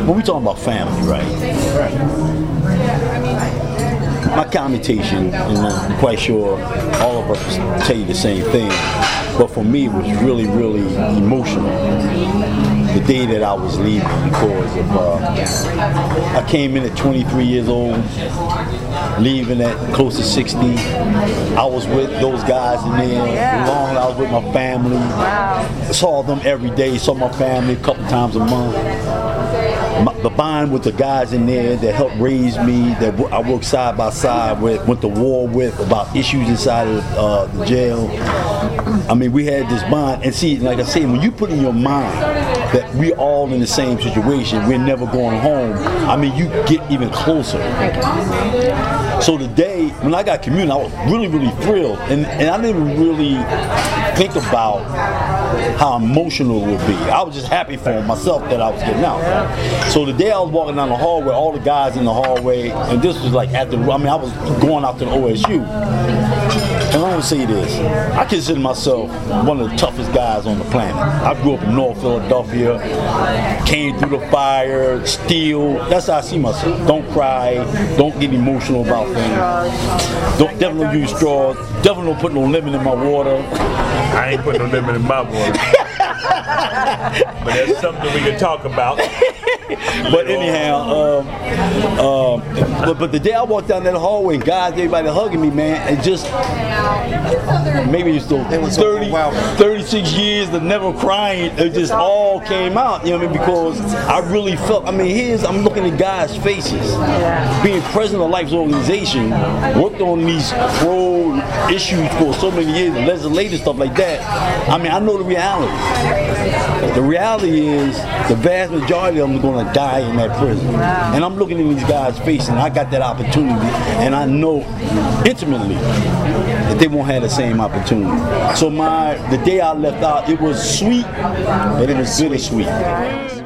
when we talking about family, right? My commutation, and I'm quite sure all of us tell you the same thing, but for me it was really, really emotional the day that I was leaving because of, I came in at 23 years old, leaving at close to 60. I was with those guys in there, long I was with my family. Saw them every day, saw my family a couple times a month. The bond with the guys in there that helped raise me, that I worked side by side with, went to war with about issues inside of the jail. I mean, we had this bond. And see, like I said, when you put in your mind that we all in the same situation, we're never going home, I mean, you get even closer. So the day, when I got community, I was really, really thrilled. And I didn't really think about how emotional it would be. I was just happy for myself that I was getting out. So the day I was walking down the hallway, all the guys in the hallway, and this was like I was going out to the OSU. And I want to say this, I consider myself one of the toughest guys on the planet. I grew up in North Philadelphia, came through the fire, steel. That's how I see myself. Don't cry, don't get emotional about things. Definitely don't use straws, definitely don't put no lemon in my water. I ain't putting no lemon in my water. But that's something we can talk about. But anyhow, but the day I walked down that hallway, guys, everybody hugging me, man, and just maybe it's still 36 years of never crying, it just all came out, you know what I mean? Because I really felt, I mean, I'm looking at guys' faces, being president of Life's organization, worked on these pro issues for so many years, legislative stuff like that. I mean, I know the reality. The reality is the vast majority of them are going to die in that prison. And I'm looking in these guys' faces, and I got that opportunity, and I know intimately that they won't have the same opportunity. So the day I left out, it was sweet, but it was bittersweet.